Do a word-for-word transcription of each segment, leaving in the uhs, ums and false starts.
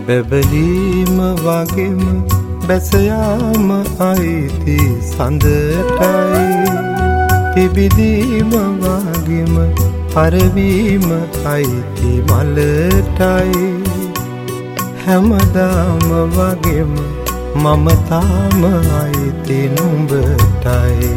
බැබලීම වගේම බැසයාම අයිති සඳටයි පිබිදීම වගේම පරවීම අයිති මලටයි හැමදාම වගේම මම තාම අයිති නුඹටයි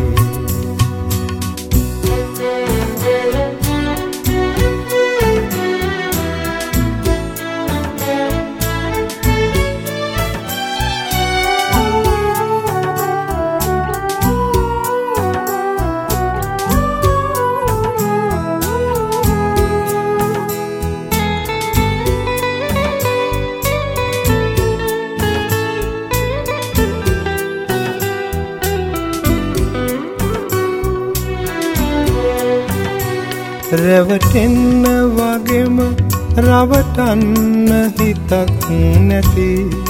රැවටෙන්න වගේම රවටන්න හිතක් නැති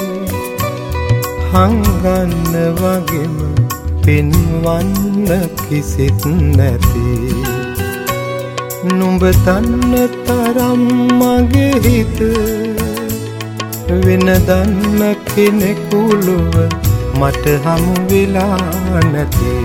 හංගන්න වගේම පෙන්වන්න කිසිත් නැති නුඹ දන්න තරම් මගේ හිත වෙන දන්න කෙනෙකුලුව මට හමු වෙලා නැති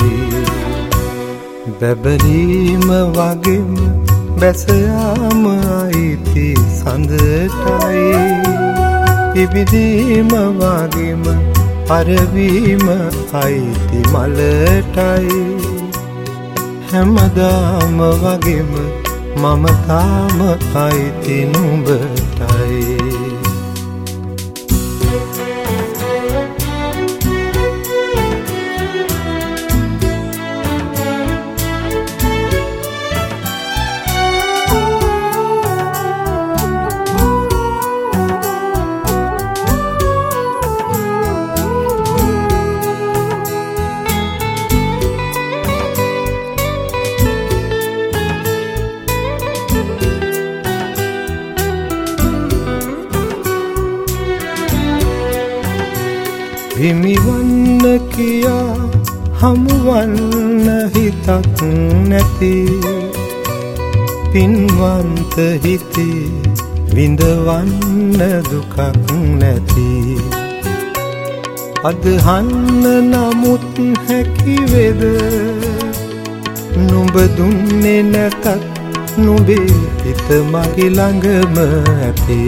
බැබලීම වගේම බැසයාම අයිති සඳටයි පිබිදීම වගේම පරවීම අයිති මලටයි හැමදාම වගේම මම තාම අයිති නුඹටයි හිමිවන්න කියා හමුවන්න හිතක් නැති පින්වන්ත හිතේ විඳවන්න දුකක් නැති අදහන්න නමුත් හැකිවේද නුඹ දුන්නේ නැතත් නුඹේ හිත මගේ ළඟම ඇති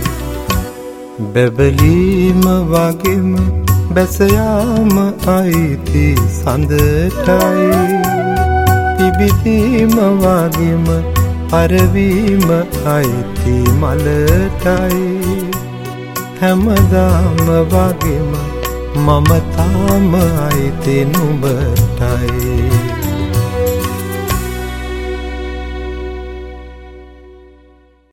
බැබලීම වගේම බැසයාම අයිති සඳටයි පිබිදීම වගේම පරවීම අයිති මලටයි හැමදාම වගේම මම තාම අයිති නුඹටයි